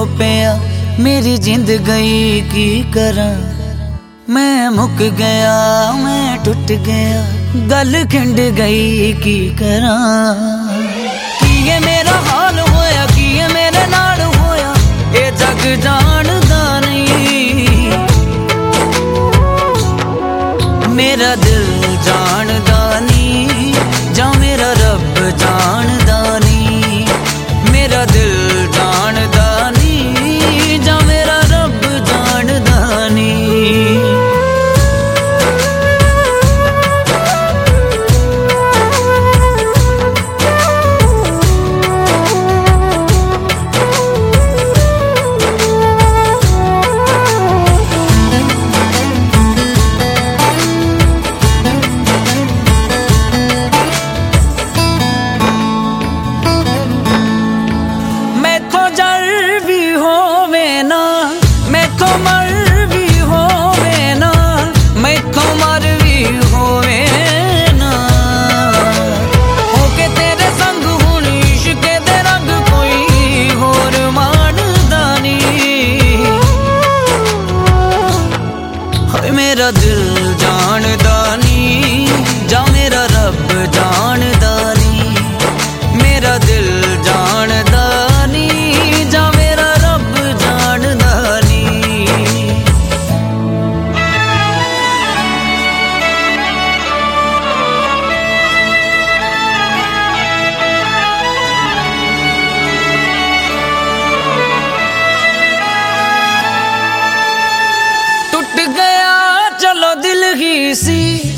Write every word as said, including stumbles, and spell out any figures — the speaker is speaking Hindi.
पिया मेरी जिंद गई की करा। मैं मुक गया मैं टूट गया गल खिंड गई की करा। की ये मेरा हाल होया की ये मेरे नाल होया ये जग जानदा नहीं। मेरा दिल जानदा नहीं जा मेरा रब जानदा नहीं। मेरा दिल जानदा नहीं जा मेरा रब जानदा नहीं। मेरा दिल जानदा नहीं जा मेरा रब जानदा नहीं। मेरा दिल जानदा नहीं जा मेरा रब जानदा नहीं। टूट गया चलो दिल ही सी